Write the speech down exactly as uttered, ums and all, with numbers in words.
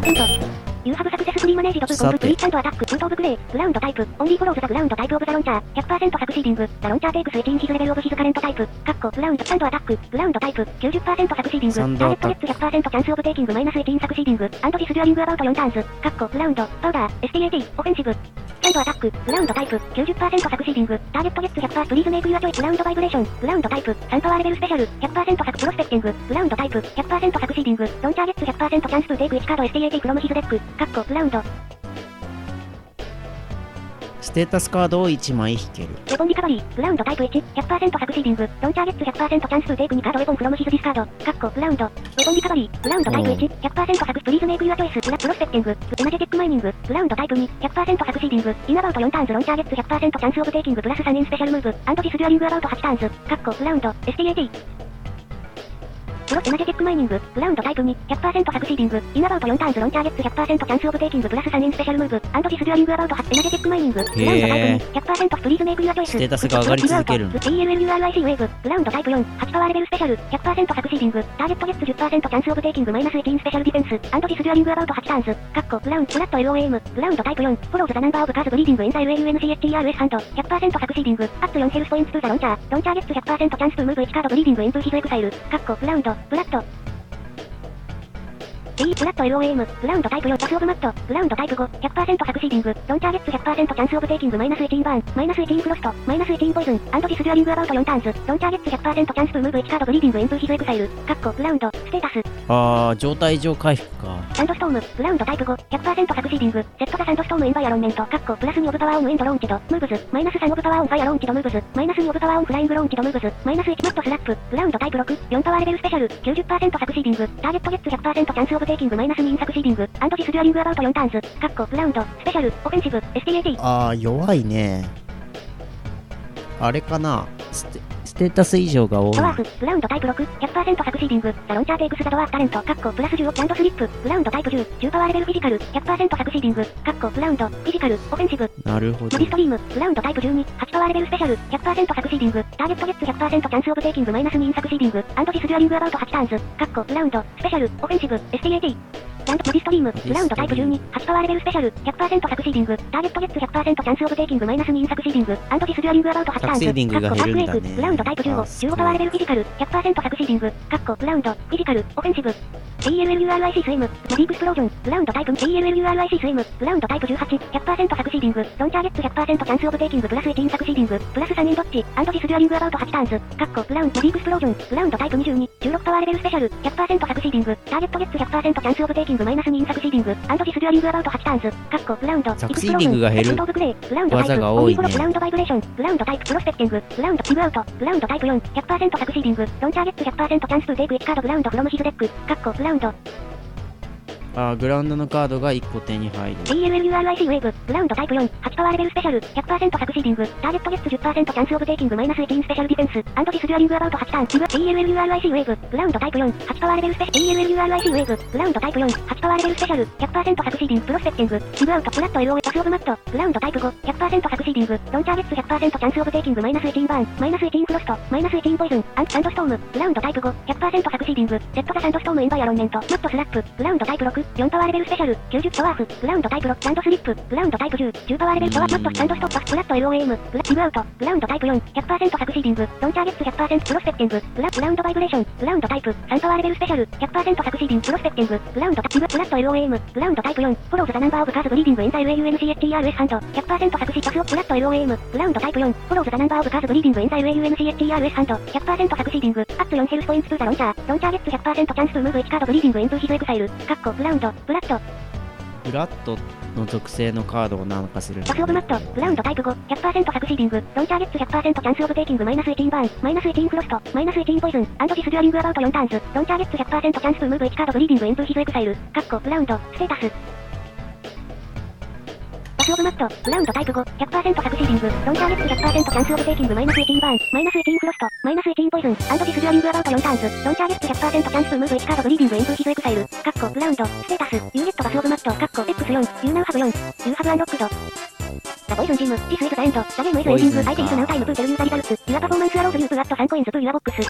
セント。You have successfully managed to complete and attack point of play. Ground type. Only follows the ground type of the launcher. one hundred percent succeeding. The launcher takes it in his level of his current type. カッコ ground and attack. Ground type. きゅうじゅっパーセント succeeding. Target gets ひゃくパーセント chance of taking minus eighteen succeeding. And this during about four turns. カッコ ground. Powder.エスティーエーティー. Offensive. And attack. Ground type. きゅうじゅっパーセント succeeding. Target gets ひゃくパーセント Please make your choice. Ground vibration. Ground type. さんパワーレベルスペシャル。ひゃくパーセント suc prospecting. Ground type. ひゃくパーセント succeeding. Launcher gets ひゃくパーセント chance to take いちカード エスティーエーティー from his deck. カッコ ground。 ステータスカードをいちまい引ける。 ウェポンリカバリー、グラウンドタイプいち、ひゃくパーセントサクシーディング、ロンチャーゲッツひゃくパーセントチャンス2テイクにカードウェポンフロムヒズディスカード、カッコ、グラウンド、ウェポンリカバリー、グラウンドタイプいち、ひゃくパーセントサクプリーズメイクユアチョイス、プラプロスペクティング、エナジェティックマイニング、グラウンドタイプに、ひゃくパーセントサクシーディング、インアバウトよんターンズロンチャーゲッツひゃくパーセントチャンスオブテイキングプラスさんインスペシャルムーブ、アンドディスデュアリングアバウトはちターンズ、カッコ、グラウンド、エスティーエーティー。プロエナジェティックマイニング、グラウンドタイプに、ひゃくパーセントサクシーディング、インアバウトよんターンズロンチャーゲッツひゃくパーセントチャンスオブテイキングプラスさんインスペシャルムーブ、アンドディスデュアリングアバウトはちエナジェティックマイニング、グラウンドタイプに、ひゃくパーセントフリーズメイクユアチョイス、 ステータスが上がり続ける。 ティーエルエルユーアールアイシー ウェーブ、グラウンドタイプよん、はちパワーレベルスペシャル、ひゃくパーセントサクシーディング、ターゲットゲッツ じゅっパーセント チャンスオブテイキングマイナスじゅうはちスペシャルディフェンス、アンドディスデュアリングアバウトはちターンズ、カッコ、グラウンド、フラット エルオーエーエム、グラウンドタイプよん、フォローズザナンバーオブカーズブリーディングインザ エルエルエヌシーエイチティーアールエス ハンド、ひゃくパーセントサクシーディング、アップよんヘルスポイントトゥザロンチャー、ロンチャーゲッツひゃくパーセントチャンストゥムーブいちカードブリーディングイントゥヒズエクサイル、カッコ、グラウンド、フラット。T、フラット エルオーエーエム、グラウンドタイプよん、パスオブマット、グラウンドタイプご、ひゃくパーセントサクシーディング、ロンチャーゲッツひゃくパーセントチャンスオブテイキングマイナスじゅうはちバーン、マイナスじゅうはちフロスト、マイナスじゅうはちポイズン、アンドディスデュアリングアバウトよんターンズ、ロンチャーゲッツひゃくパーセントチャンストゥムーブいちカードブリーディングイントゥヒズエクサイル、カッコ、グラウンド、ステータス。 あー、状態異常回復か。 サンドストーム、グラウンドタイプご、ひゃくパーセントサクシーディング、セットザサンドストームエンバイアロンメント、カッコ、プラスにオブパワーオンエンドローンチド、ムーブズ、マイナスさんオブパワーオンファイアローンチドムーブズ、マイナスにオブパワーオンフライングローンチドムーブズ、マイナスいちマットスラップ、グラウンドタイプろく、よんパワーレベルスペシャル、きゅうじゅっパーセントサクシーディング、ターゲットゲッツひゃくパーセントチャンスオブテイキングマイナスにインサクシーディング、アンドディスデュアリングアバウトよんターンズ、カッコ、グラウンド、スペシャル、オフェンシブ、エスティーエーティー。 あー、弱いね。あれかな、ステ、ステータス異常が多い。 ドワーフ、グラウンドタイプろく、ひゃくパーセントサクシーディング、ザロンチャーテイクスザドワーフタレント、カッコ、プラスじゅう、ランドスリップ、グラウンドタイプじゅう、じゅうパワーレベルフィジカル、ひゃくパーセントサクシーディング、カッコ、グラウンド、フィジカル、オフェンシブ。 なるほど。 モディストリーム、グラウンドタイプじゅうに、はちパワーレベルスペシャル、ひゃくパーセントサクシーディング、ターゲットゲッツひゃくパーセントチャンスオブテイキングマイナスにインサクシーディング、アンドディスデュアリングアバウトはちターンズ、カッコ、グラウンド、スペシャル、オフェンシブ、エスティーエーティー。ランドモディストリーム、グラウンドタイプじゅうに、はちパワーレベルスペシャル、ひゃくパーセントサクシーディング、ターゲットゲッツひゃくパーセントチャンスオブテイキングマイナスにインサクシーディング、アンドディスデュアリングアバウトはちターンズ、カッコ、パークウェイク、グラウンドタイプじゅうご、じゅうごパワーレベルフィジカル、ひゃくパーセントサクシーディング、カッコ、グラウンド、フィジカル、オフェンシブ。ティーエルエルユーアールアイシー スイム、モディークスプロージョン、グラウンドタイプ ティーエルエルユーアールアイシー スイム、グラウンドタイプじゅうはち、ひゃくパーセントサクシーディング、ロンチャーゲッツひゃくパーセントチャンスオブテイキングプラスいちインサクシーディング、プラスさんインドッチ、アンドディスデュアリングアバウトはちターンズ、カッコ、グラウンド、モディークスプロージョン、グラウンドタイプにじゅうに、じゅうろくパワーレベルスペシャル、ひゃくパーセントサクシーディング、ターゲットゲッツひゃくパーセントチャンスオブテイキングマイナスにインサクシーディング、アンドディスデュアリングアバウトはちターンズ、カッコ、グラウンド、 サクシーディングが減る技が多いね。 グラウンドバイブレーション、グラウンドタイププロスペクティング、グラウンドギブアウト、グラウンドタイプよん、ひゃくパーセントサクシーディング、ロンチャーゲッツひゃくパーセントチャンストゥテイクいちカードグラウンドフロムヒズデック、カッコ、グラウンド。 あー、グラウンドのカードがいっこ手に入る。 ティーエルエルユーアールアイシー ウェーブ、グラウンドタイプよん、はちパワーレベルスペシャル、ひゃくパーセントサクシーディング、ターゲットゲッツ じゅっパーセント チャンスオブテイキングマイナスじゅうはちスペシャルディフェンス、アンドディスデュアリングアバウトはちターン、ティーエルエルユーアールアイシー ウェーブ、グラウンドタイプよん、はちパワーレベルスペシャル、ティーエルエルユーアールアイシー ウェーブ、グラウンドタイプよん、はちパワーレベルスペシャル、ひゃくパーセントサクシーディング、プロスペクティング、ギブアウト、フラット エルオーエー、パスオブマット、グラウンドタイプご、ひゃくパーセントサクシーディング、ロンチャーゲッツひゃくパーセントチャンスオブテイキングマイナスいちバーン、マイナスいちフロスト、マイナスいちポイズン、アンサンドストーム、グラウンドタイプご、ひゃくパーセントサクシーディング、セットザサンドストームエンバイアロンメント、マットスラップ、グラウンドタイプろく、よんパワーレベルスペシャル、きゅうじゅうドワーフ、グラウンドタイプろく、サンドスリップ、グラウンドタイプじゅう、じゅうパワーレベルドワーマットスタンドストッパス、フラット エルオーエーエム、グラギブアウト、グラウンドタイプよん、ひゃくパーセントサクシーディング、ロンチャーゲッツひゃくパーセントプロスペクティング、グラグラウンドバイブレーション、グラウンドタイプ、さんパワーレベルスペシャル、ひゃくパーセントサクシーディング、プロスペクティング、グラウンドタイプ、フラット エルオーエーエム、グラウンドタイプよん、フォローズザナンバーオブカーズブリーディングインザ エルエルエヌシーエイチティーアールエス ハンド、ひゃくパーセントサクシーパスオフラット エルオーエーエム、グラウンドタイプよん、フォローズザナンバーオブカーズブリーディングインザ エルエルエヌシーエイチティーアールエス ハンド、ひゃくパーセントサクシーディング、アップよんヘルスポイントトゥザロンチャー、ロンチャーゲッツひゃくパーセントチャンストゥムーブいちカードブリーディングイントゥヒズエクサイル、カッコ、グラウンド、ブラッド。 フラットの属性のカードを何かする。 パスオブマット、グラウンドタイプご、ひゃくパーセントサクシーディング、ロンチャーゲッツひゃくパーセントチャンスオブテイキングマイナスいちバーン、マイナスいちフロスト、マイナスいちポイズン、アンドディスデュアリングアバウトよんターンズ、ロンチャーゲッツひゃくパーセントチャンストゥムーブいちカードブリーディングイントゥヒズエクサイル、カッコ、グラウンド、ステータス。パスオブマット、グラウンドタイプご、ひゃくパーセントサクシーディング、ロンチャーゲッツひゃくパーセントチャンスオブテイキングマイナスいちバーン、マイナスいちフロスト、マイナスいちポイズン、アンドディスデュアリングアバウトよんターンズ、ロンチャーゲッツひゃくパーセントチャンストゥムーブいちカードブリーディングイントゥヒズエクサイル、カッコ、グラウンド、ステータス、ユーゲットパスオブマット、カッコ、エックスよん、ユーナウハブよん、ユーハブアンロックド。The Poison Gym, this is the end. The game is ending. I take now time to tell you the results. Your performance allows you to add some coins to your box.